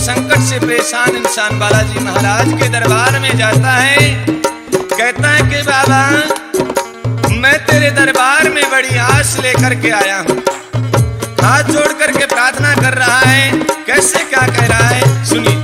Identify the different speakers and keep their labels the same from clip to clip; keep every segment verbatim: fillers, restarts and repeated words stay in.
Speaker 1: संकट से परेशान इंसान बालाजी महाराज के दरबार में जाता है। कहता है कि बाबा मैं तेरे दरबार में बड़ी आस लेकर के आया हूँ। हाथ जोड़ करके प्रार्थना कर रहा है। कैसे क्या कह रहा है सुनिए।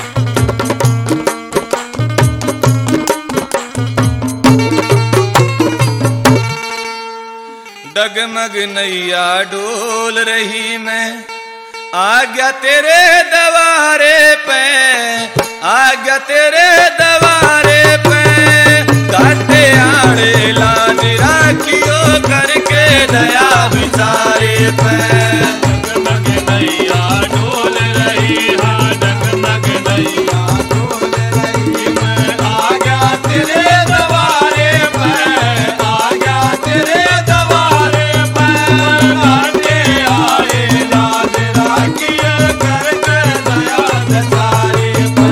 Speaker 1: डगमग नैया डोल रही मैं आ गया तेरे दवारे पे, आ गया तेरे दवारे पे। काटे आड़े लाज राखियो करके दया बिचारे पे।
Speaker 2: डगमग नैया डोल रही, हाँ डगमग नैया डोल रही मैं आ गया तेरे दवारे पे, आ गया तेरे दवारे पे। काटे आड़े लाज राखियो करके दया बिचारे पे।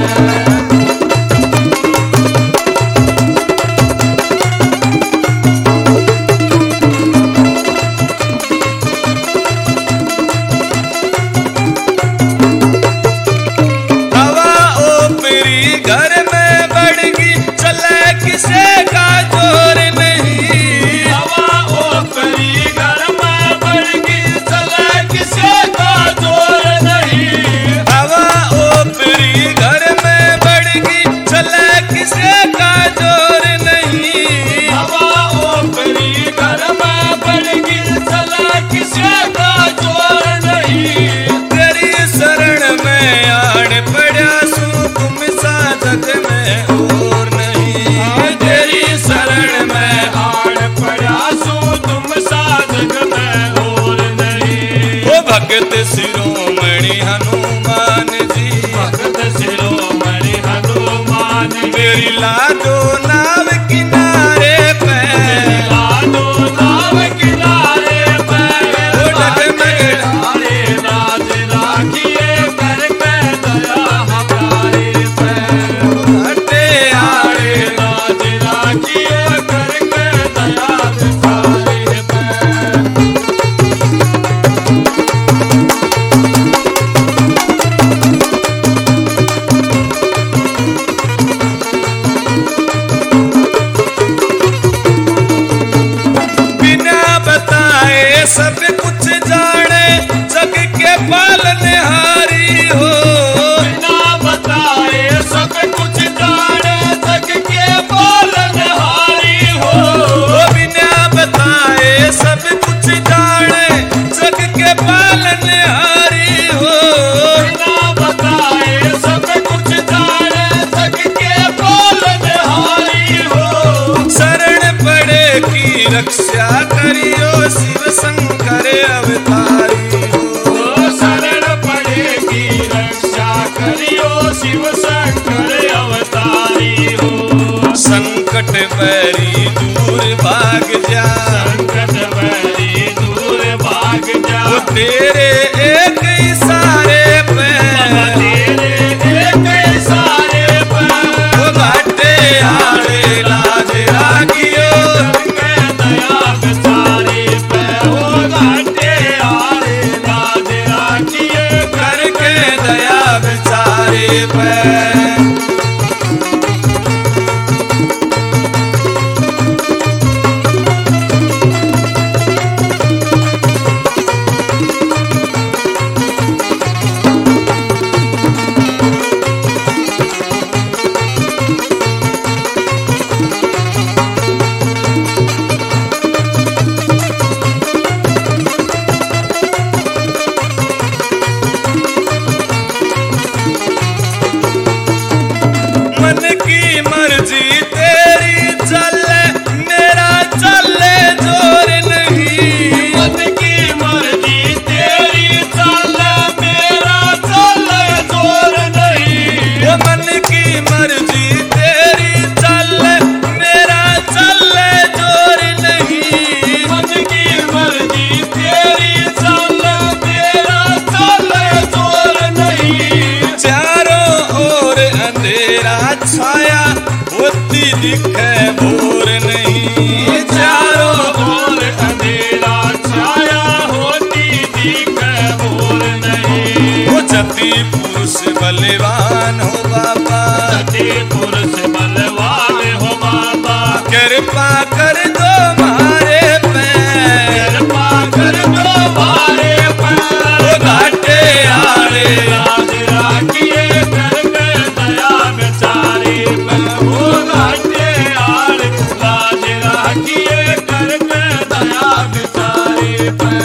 Speaker 1: घर में बढ़गी चले किसे का जोर नहीं।
Speaker 2: हवा ओपरी घर में बढ़गी चले किसे का जोर नहीं।
Speaker 1: हवा ओपरी घर में बढ़गी चले किसे का जोर नहीं।
Speaker 2: हवा ओपरी घर में बढ़गी चले किसे का जोर नहीं।
Speaker 1: तेरी शरण में आड़ पड़ा सू तुम साधक में और नहीं।
Speaker 2: तेरी शरण में आड़ पड़ा सू तुम साधक में और नहीं।
Speaker 1: वो भगत शिरोमणि हनुमान जी,
Speaker 2: भगत शिरोमणि हनुमान
Speaker 1: मेरी लादो नाव किनारे पे,
Speaker 2: लादो नाव किनारे पे।
Speaker 1: वो डगमग
Speaker 2: हमारे लाज राखिए करके दया हमारे पे।
Speaker 1: हटे आड़े
Speaker 2: लाज राखिए करके दया हमारे पे।
Speaker 1: बिना बताए सब कुछ जाने जग के पालनहारी हो।
Speaker 2: बिना बताए सब कुछ जाने जग के पालनहारी हो।
Speaker 1: वो बिना बताए सब कुछ जाने जग के पालनहारी हो।
Speaker 2: बिना बताए सब कुछ जाने जग के पालनहारी हो।
Speaker 1: शरण पड़े की रक्षा करियो शिव शंकर अवतारी हो।
Speaker 2: ओ शरण पड़े की रक्षा करियो शिव शंकर अवतारी हो।
Speaker 1: संकट बैरी दूर भाग जा,
Speaker 2: संकट बैरी दूर भाग जा।
Speaker 1: वो तेरे एक इशारे पे,
Speaker 2: तेरे एक इशारे पे।
Speaker 1: वो घाटे आड़े लाज राखियो
Speaker 2: करके दया बिचारे पे। ओ घाटे आड़े लाज राखिए
Speaker 1: करके दया बिचारे पे। मन की मर्जी तेरी चले मेरा चले जोर नहीं।
Speaker 2: मन की मर्जी तेरी चले मेरा चले जोर नहीं।
Speaker 1: वो मन की मर्जी तेरी चले मेरा चले जोर नहीं।
Speaker 2: मन की मर्जी तेरी चले मेरा चले जोर नहीं।
Speaker 1: चारों ओर अंधेरा छाया होती दिखे भोर नहीं।
Speaker 2: चारों ओर अंधेरा छाया होती दिखे भोर नहीं।
Speaker 1: वो सती पुरुष बलवान हो बाबा,
Speaker 2: सती पुरुष बलवान हो बाबा,
Speaker 1: कृपा कर दो मारे पे,
Speaker 2: कृपा कर दो मारे पर,
Speaker 1: ओ घाटे आड़े
Speaker 2: लाज राखिए करके दया बेचारे पर, ओ घाटे आड़े लाज राखिए करके दया बेचारे पर।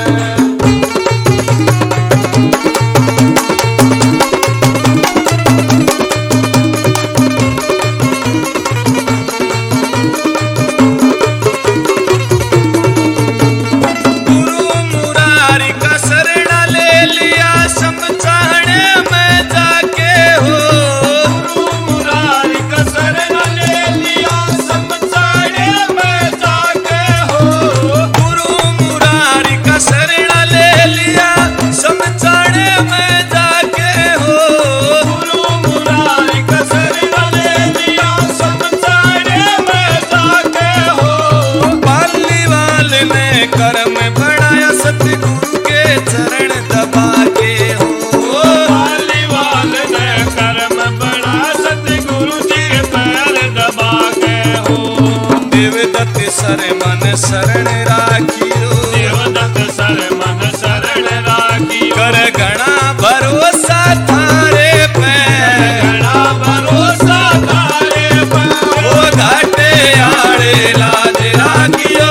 Speaker 1: कर्म बढ़ाया सतगुरु के चरण दबा के हो,
Speaker 2: पालीवाल ने कर्म बड़ा सतगुरु जी के पैर दबा के हो।
Speaker 1: देवदत्त सर मन शरण राखियो,
Speaker 2: देवदत्त सर मन शरण राखियो,
Speaker 1: कर गणा भरोसा थारे पे,
Speaker 2: गणा भरोसा थारे पर,
Speaker 1: ओ घाटे आड़े लाज राखियो,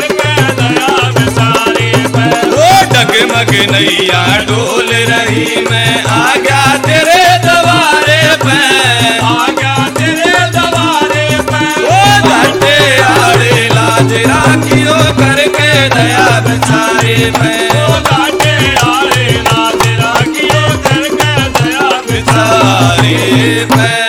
Speaker 1: डगमग नैया डोल रही मैं आ गया तेरे दवारे पे,
Speaker 2: आ गया तेरे दवारे पे,
Speaker 1: ओ घाटे आड़े लाज राखियो करके दया बेचारे पे,
Speaker 2: ओ घाटे आड़े लाज राखियो करके दया बेचारे
Speaker 1: पे।